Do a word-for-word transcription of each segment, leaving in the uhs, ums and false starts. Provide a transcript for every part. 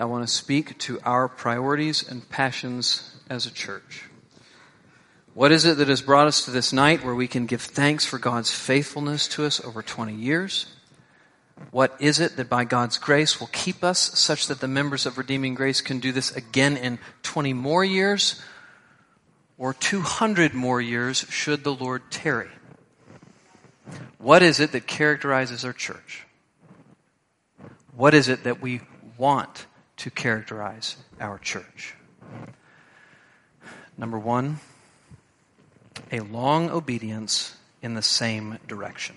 I want to speak to our priorities and passions as a church. What is it that has brought us to this night where we can give thanks for God's faithfulness to us over twenty years? What is it that by God's grace will keep us such that the members of Redeeming Grace can do this again in twenty more years or two hundred more years should the Lord tarry? What is it that characterizes our church? What is it that we want to characterize our church? Number one, a long obedience in the same direction.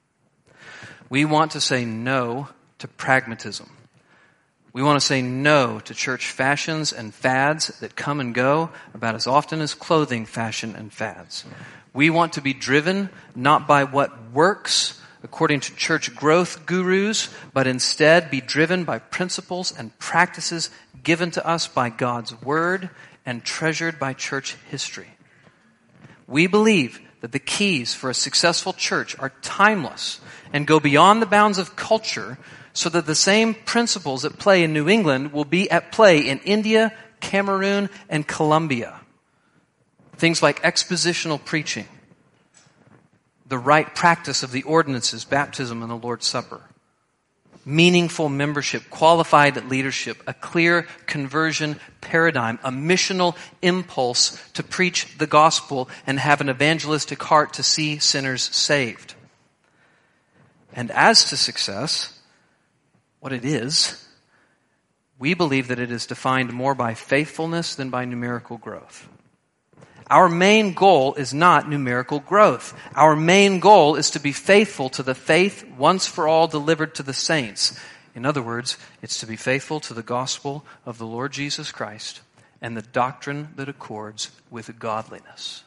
We want to say no to pragmatism. We want to say no to church fashions and fads that come and go about as often as clothing fashion and fads. We want to be driven not by what works according to church growth gurus, but instead be driven by principles and practices given to us by God's Word and treasured by church history. We believe that the keys for a successful church are timeless and go beyond the bounds of culture so that the same principles at play in New England will be at play in India, Cameroon, and Colombia. Things like expositional preaching, the right practice of the ordinances, baptism, and the Lord's Supper, meaningful membership, qualified leadership, a clear conversion paradigm, a missional impulse to preach the gospel and have an evangelistic heart to see sinners saved. And as to success, what it is, we believe that it is defined more by faithfulness than by numerical growth. Our main goal is not numerical growth. Our main goal is to be faithful to the faith once for all delivered to the saints. In other words, it's to be faithful to the gospel of the Lord Jesus Christ and the doctrine that accords with godliness.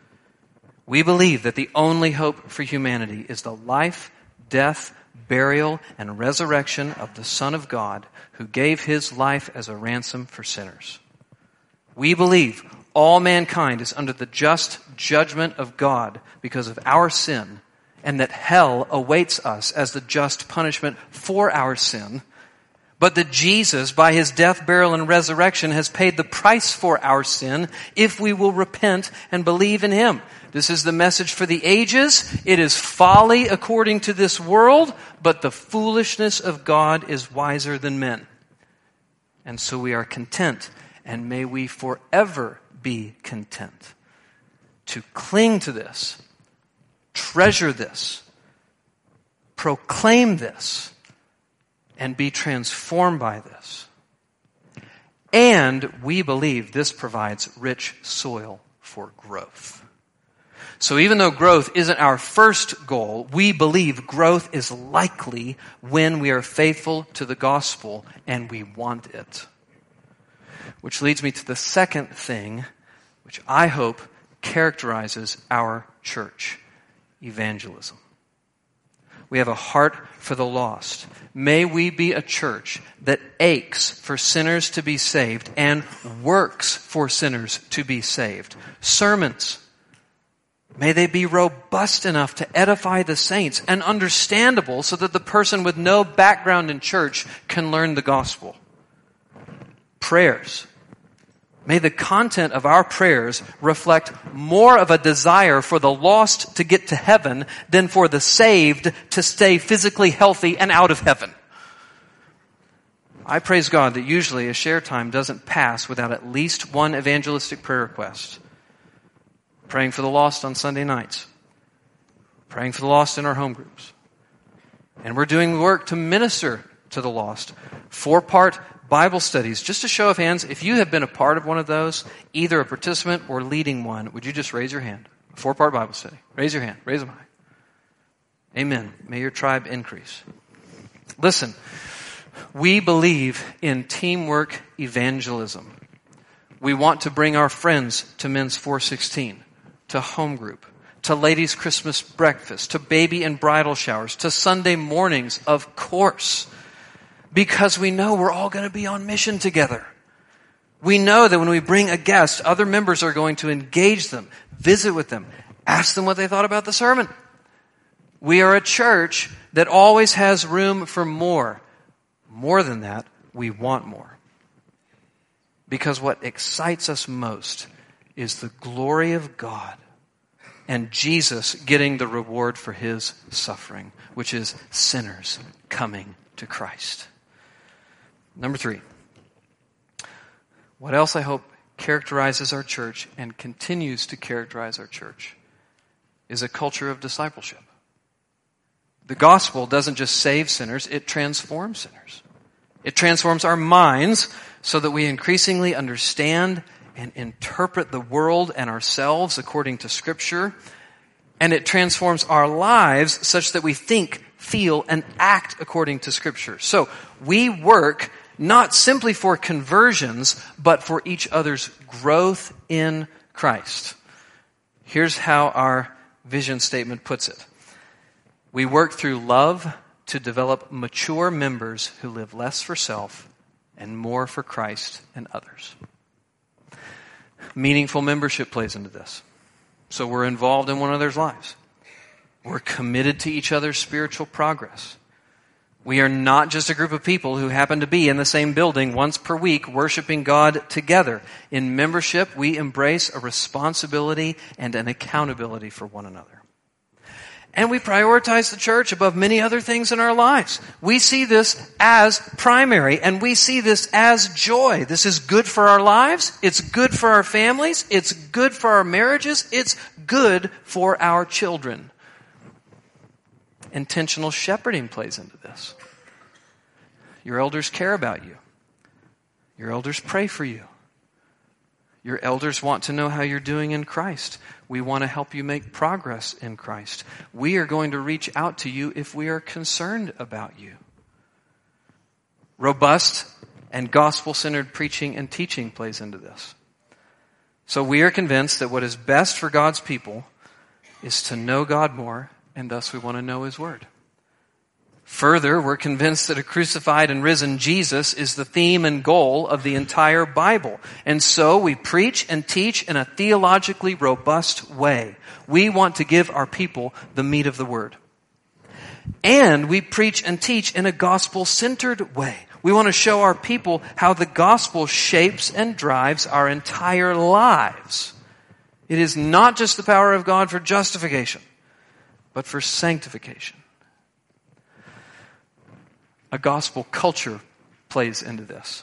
We believe that the only hope for humanity is the life, death, burial, and resurrection of the Son of God who gave his life as a ransom for sinners. We believe all mankind is under the just judgment of God because of our sin, and that hell awaits us as the just punishment for our sin, but that Jesus, by his death, burial, and resurrection, has paid the price for our sin if we will repent and believe in him. This is the message for the ages. It is folly according to this world, but the foolishness of God is wiser than men. And so we are content, and may we forever be content to cling to this, treasure this, proclaim this, and be transformed by this. And we believe this provides rich soil for growth. So even though growth isn't our first goal, we believe growth is likely when we are faithful to the gospel and we want it. Which leads me to the second thing, which I hope characterizes our church: evangelism. We have a heart for the lost. May we be a church that aches for sinners to be saved and works for sinners to be saved. Sermons, may they be robust enough to edify the saints and understandable so that the person with no background in church can learn the gospel. Prayers, may the content of our prayers reflect more of a desire for the lost to get to heaven than for the saved to stay physically healthy and out of heaven. I praise God that usually a share time doesn't pass without at least one evangelistic prayer request. Praying for the lost on Sunday nights. Praying for the lost in our home groups. And we're doing work to minister to the lost. Four-part Bible studies. Just a show of hands, if you have been a part of one of those, either a participant or leading one, would you just raise your hand? A four-part Bible study. Raise your hand. Raise them high. Amen. May your tribe increase. Listen, we believe in teamwork evangelism. We want to bring our friends to Men's four sixteen, to home group, to ladies' Christmas breakfast, to baby and bridal showers, to Sunday mornings, of course. Because we know we're all going to be on mission together. We know that when we bring a guest, other members are going to engage them, visit with them, ask them what they thought about the sermon. We are a church that always has room for more. More than that, we want more. because what excites us most is the glory of God and Jesus getting the reward for his suffering, which is sinners coming to Christ. Number three, what else I hope characterizes our church and continues to characterize our church is a culture of discipleship. The gospel doesn't just save sinners, it transforms sinners. It transforms our minds so that we increasingly understand and interpret the world and ourselves according to Scripture. And it transforms our lives such that we think, feel, and act according to Scripture. So we work not simply for conversions, but for each other's growth in Christ. Here's how our vision statement puts it. We work through love to develop mature members who live less for self and more for Christ and others. Meaningful membership plays into this. So we're involved in one another's lives. We're committed to each other's spiritual progress. We are not just a group of people who happen to be in the same building once per week worshiping God together. In membership, we embrace a responsibility and an accountability for one another. And we prioritize the church above many other things in our lives. We see this as primary, and we see this as joy. This is good for our lives. It's good for our families. It's good for our marriages. It's good for our children. Intentional shepherding plays into this. Your elders care about you. Your elders pray for you. Your elders want to know how you're doing in Christ. We want to help you make progress in Christ. We are going to reach out to you if we are concerned about you. Robust and gospel-centered preaching and teaching plays into this. So we are convinced that what is best for God's people is to know God more, and thus we want to know His Word. Further, we're convinced that a crucified and risen Jesus is the theme and goal of the entire Bible. And so we preach and teach in a theologically robust way. We want to give our people the meat of the Word. And we preach and teach in a gospel-centered way. We want to show our people how the gospel shapes and drives our entire lives. It is not just the power of God for justification, but for sanctification. A gospel culture plays into this.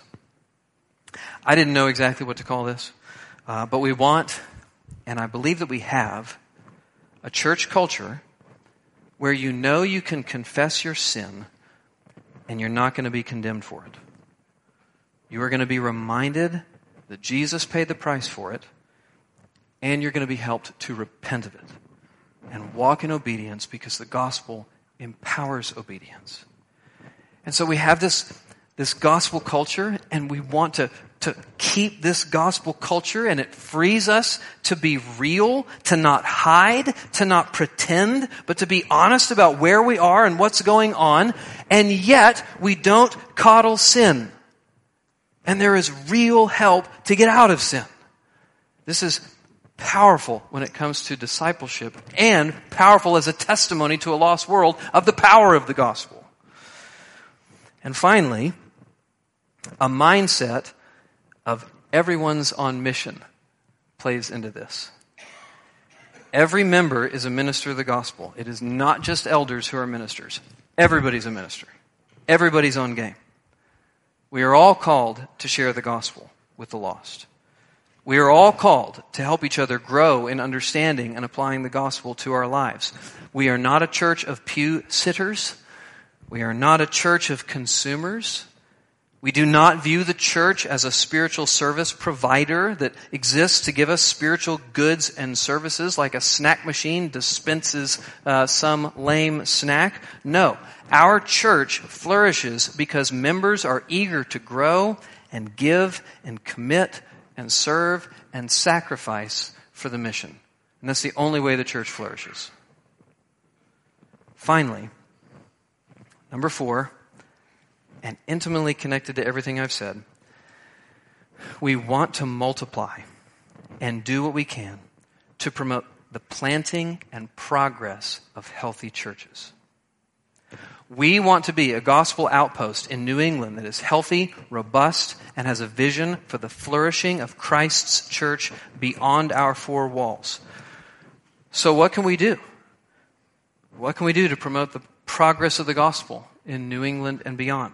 I didn't know exactly what to call this, uh, but we want, and I believe that we have, a church culture where you know you can confess your sin and you're not going to be condemned for it. You are going to be reminded that Jesus paid the price for it, and you're going to be helped to repent of it and walk in obedience because the gospel empowers obedience. And so we have this, this gospel culture, and we want to, to keep this gospel culture, and it frees us to be real, to not hide, to not pretend, but to be honest about where we are and what's going on. And yet, we don't coddle sin. And there is real help to get out of sin. This is powerful when it comes to discipleship, and powerful as a testimony to a lost world of the power of the gospel. And finally, a mindset of everyone's on mission plays into this. Every member is a minister of the gospel. It is not just elders who are ministers. Everybody's a minister. Everybody's on game. We are all called to share the gospel with the lost. We are all called to help each other grow in understanding and applying the gospel to our lives. We are not a church of pew sitters. We are not a church of consumers. We do not view the church as a spiritual service provider that exists to give us spiritual goods and services like a snack machine dispenses uh, some lame snack. No, our church flourishes because members are eager to grow and give and commit and serve and sacrifice for the mission. And that's the only way the church flourishes. Finally, number four, and intimately connected to everything I've said, we want to multiply and do what we can to promote the planting and progress of healthy churches. We want to be a gospel outpost in New England that is healthy, robust, and has a vision for the flourishing of Christ's church beyond our four walls. So what can we do? What can we do to promote the progress of the gospel in New England and beyond?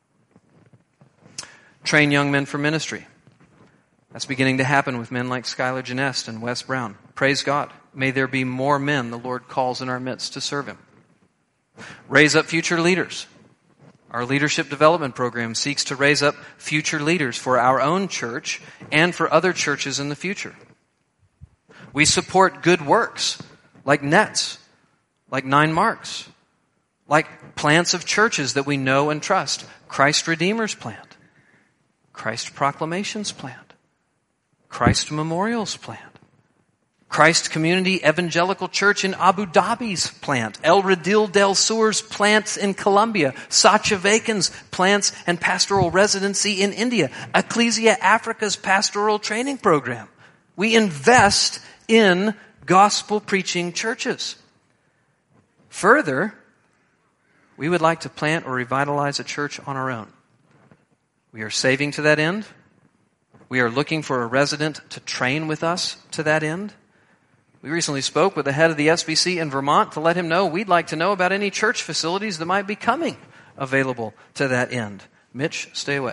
Train young men for ministry. That's beginning to happen with men like Skylar Janest and Wes Brown. Praise God. May there be more men the Lord calls in our midst to serve Him. Raise up future leaders. Our leadership development program seeks to raise up future leaders for our own church and for other churches in the future. We support good works like Nets, like Nine Marks, like plants of churches that we know and trust. Christ Redeemer's plant, Christ Proclamation's plant, Christ Memorial's plant, Christ Community Evangelical Church in Abu Dhabi's plant, El Redil del Sur's plants in Colombia, Sacha Vacan's plants and pastoral residency in India, Ecclesia Africa's pastoral training program. We invest in gospel-preaching churches. Further, we would like to plant or revitalize a church on our own. We are saving to that end. We are looking for a resident to train with us to that end. We recently spoke with the head of the S B C in Vermont to let him know we'd like to know about any church facilities that might be coming available to that end. Mitch, stay away.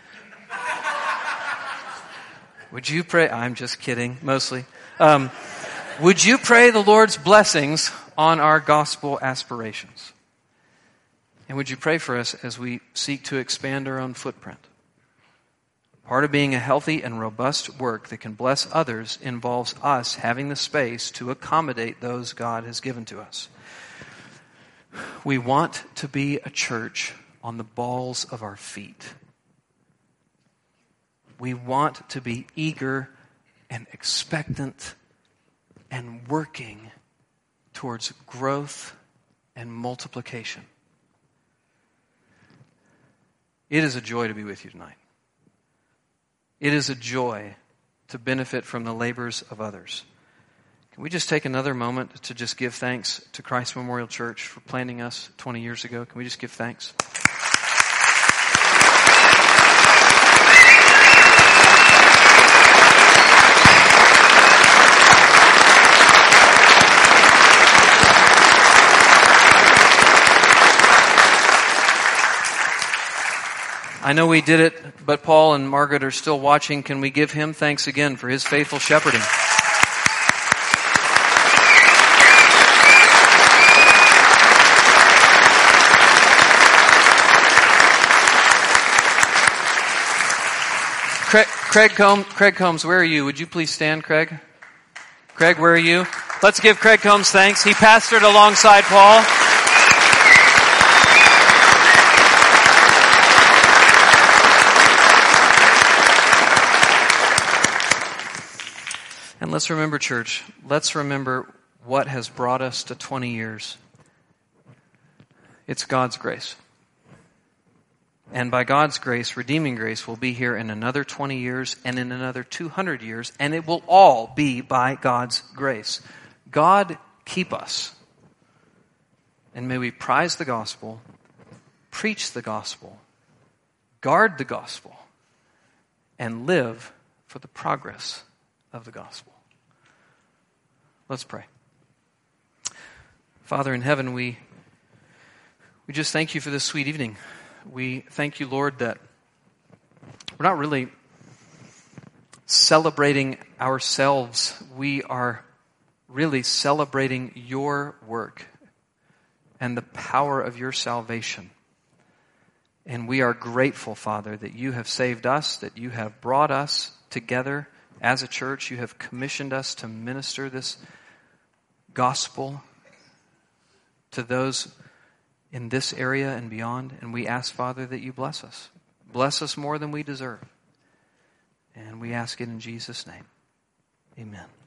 Would you pray? I'm just kidding, mostly. Um, would you pray the Lord's blessings on our gospel aspirations? And would you pray for us as we seek to expand our own footprint? Part of being a healthy and robust work that can bless others involves us having the space to accommodate those God has given to us. We want to be a church on the balls of our feet. We want to be eager and expectant and working towards growth and multiplication. It is a joy to be with you tonight. It is a joy to benefit from the labors of others. Can we just take another moment to just give thanks to Christ Memorial Church for planting us twenty years ago? Can we just give thanks? I know we did it, but Paul and Margaret are still watching. Can we give him thanks again for his faithful shepherding? Craig, Craig, Combs, Craig Combs, where are you? Would you please stand, Craig? Craig, where are you? Let's give Craig Combs thanks. He pastored alongside Paul. And let's remember, church, let's remember what has brought us to twenty years. It's God's grace. And by God's grace, redeeming grace, will be here in another twenty years and in another two hundred years, and it will all be by God's grace. God keep us. And may we prize the gospel, preach the gospel, guard the gospel, and live for the progress of the gospel. Let's pray. Father in heaven, we we just thank you for this sweet evening. We thank you, Lord, that we're not really celebrating ourselves. We are really celebrating your work and the power of your salvation. And we are grateful, Father, that you have saved us, that you have brought us together as a church. You have commissioned us to minister this gospel to those in this area and beyond. And we ask, Father, that you bless us. Bless us more than we deserve. And we ask it in Jesus' name. Amen.